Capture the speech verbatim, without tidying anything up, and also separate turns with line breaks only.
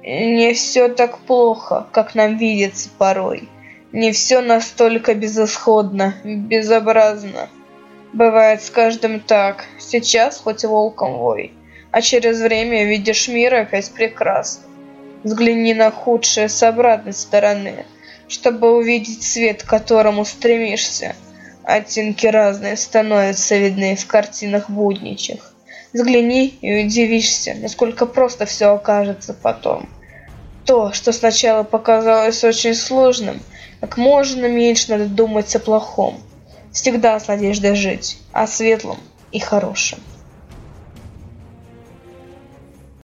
Не все так плохо, как нам видится порой. Не все настолько безысходно, безобразно. Бывает с каждым так. Сейчас хоть волком вой, а через время видишь мир опять прекрасно. Взгляни на худшее с обратной стороны, чтобы увидеть свет, к которому стремишься. Оттенки разные становятся видны в картинах будничьих. Взгляни и удивишься, насколько просто все окажется потом. То, что сначала показалось очень сложным, как можно меньше надо думать о плохом. Всегда с надеждой жить, о светлом и хорошем.